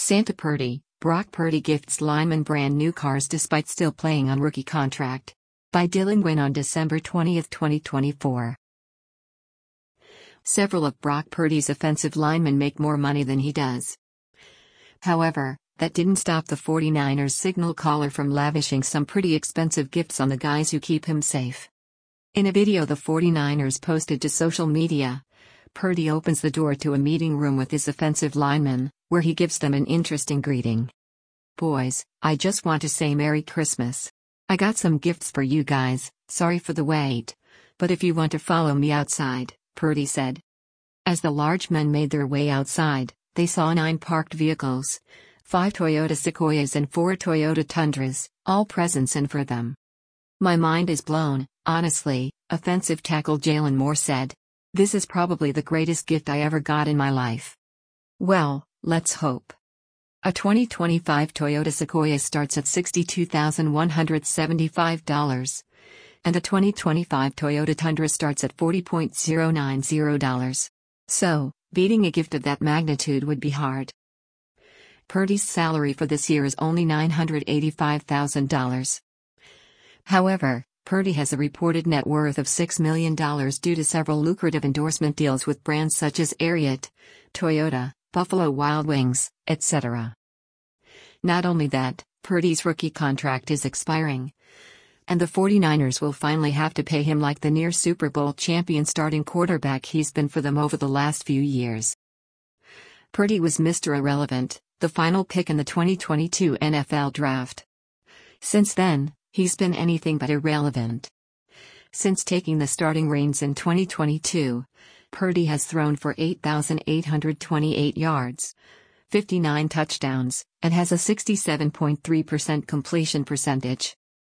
Santa Purdy, Brock Purdy gifts lineman brand new cars despite still playing on rookie contract. By Dylan Gwynn on December 20, 2024. Several of Brock Purdy's offensive linemen make more money than he does. However, that didn't stop the 49ers signal caller from lavishing some pretty expensive gifts on the guys who keep him safe. In a video the 49ers posted to social media, Purdy opens the door to a meeting room with his offensive linemen, where he gives them an interesting greeting. "Boys, I just want to say Merry Christmas. I got some gifts for you guys, sorry for the wait. But if you want to follow me outside," Purdy said. As the large men made their way outside, they saw 9 parked vehicles, 5 Toyota Sequoias and 4 Toyota Tundras, all presents in for them. "My mind is blown, honestly," offensive tackle Jalen Moore said. "This is probably the greatest gift I ever got in my life." Well, let's hope. A 2025 Toyota Sequoia starts at $62,175, and a 2025 Toyota Tundra starts at $40,090. So, beating a gift of that magnitude would be hard. Purdy's salary for this year is only $985,000. However, Purdy has a reported net worth of $6 million due to several lucrative endorsement deals with brands such as Ariat, Toyota, Buffalo Wild Wings, etc. Not only that, Purdy's rookie contract is expiring, and the 49ers will finally have to pay him like the near Super Bowl champion starting quarterback he's been for them over the last few years. Purdy was Mr. Irrelevant, the final pick in the 2022 NFL Draft. Since then, he's been anything but irrelevant. Since taking the starting reins in 2022, Purdy has thrown for 8,828 yards, 59 touchdowns, and has a 67.3% completion percentage.